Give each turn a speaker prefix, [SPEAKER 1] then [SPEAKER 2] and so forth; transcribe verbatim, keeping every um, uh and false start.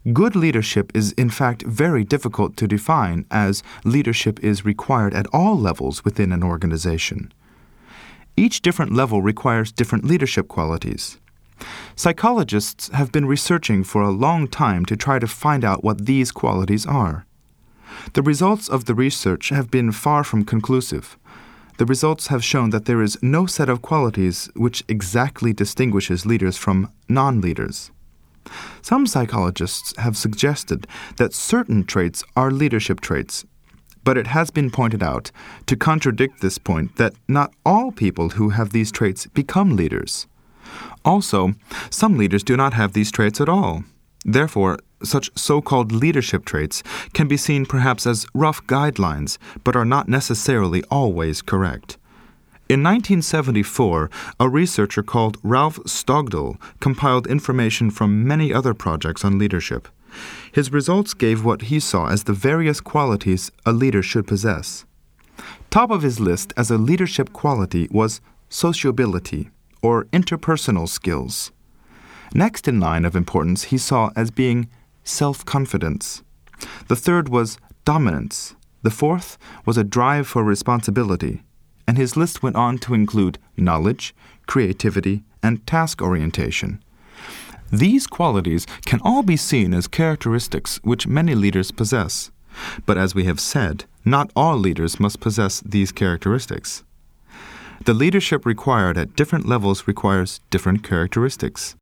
[SPEAKER 1] Good leadership is in fact very difficult to define, as leadership is required at all levels within an organization. Each different level requires different leadership qualities. Psychologists have been researching for a long time to try to find out what these qualities are. The results of the research have been far from conclusive. The results have shown that there is no set of qualities which exactly distinguishes leaders from non-leaders. Some psychologists have suggested that certain traits are leadership traits, but it has been pointed out, to contradict this point, that not all people who have these traits become leaders. Also, some leaders do not have these traits at all. Therefore, such so-called leadership traits can be seen perhaps as rough guidelines, but are not necessarily always correct. In nineteen seventy-four, a researcher called Ralph Stogdill compiled information from many other projects on leadership. His results gave what he saw as the various qualities a leader should possess. Top of his list as a leadership quality was sociability, or interpersonal skills. Next in line of importance he saw as being self-confidence. The third was dominance. The fourth was a drive for responsibility. And his list went on to include knowledge, creativity, and task orientation. These qualities can all be seen as characteristics which many leaders possess. But as we have said, not all leaders must possess these characteristics. The leadership required at different levels requires different characteristics.